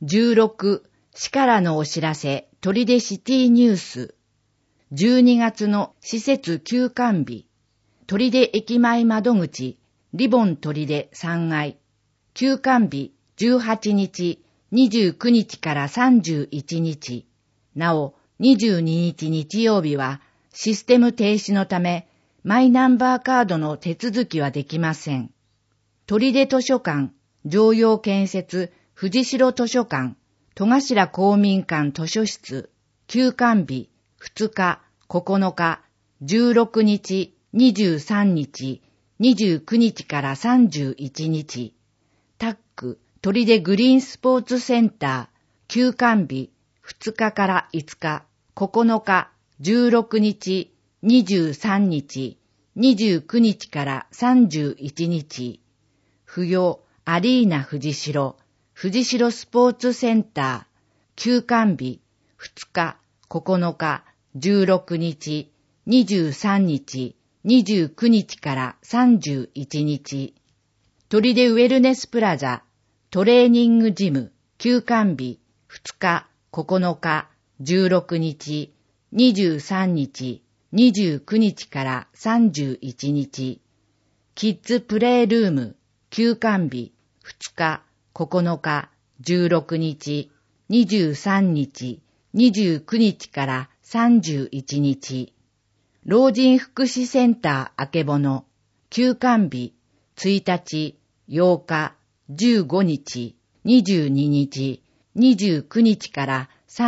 16、市からのお知らせ、取手シティニュース。12月の施設休館日。取手駅前窓口、リボン取手3階。休館日18日、29日から31日。なお、22日日曜日はシステム停止のため、マイナンバーカードの手続きはできません。取手図書館、常陽建設、藤代図書館、戸頭公民館図書室、休館日2日、9日、16日、23日、29日から31日。タック、取手グリーンスポーツセンター、休館日2日から5日、9日、16日、23日、29日から31日。不要、アリーナ藤代、藤代スポーツセンター、休館日2日、9日、16日、23日、29日から31日。取手ウェルネスプラザ、トレーニングジム、休館日2日、9日、16日、23日、29日から31日。キッズプレイルーム、休館日2日、9日、16日、23日、29日から31日。老人福祉センターあけぼの、休館日1日、8日、15日、22日、29日から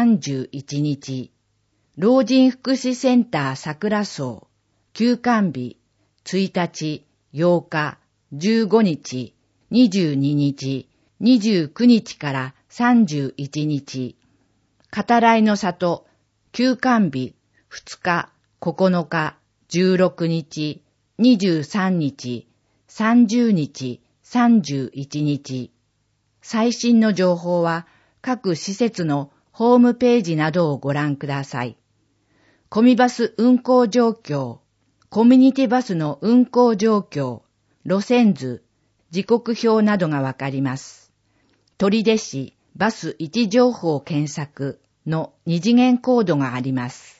31日。老人福祉センター桜荘、休館日1日、8日、15日、22日、29日から31日。語らいの里、休館日2日、9日、16日、23日、30日、31日。最新の情報は各施設のホームページなどをご覧ください。コミバス運行状況、コミュニティバスの運行状況、路線図、時刻表などがわかります。取手市バス位置情報検索の2次元コードがあります。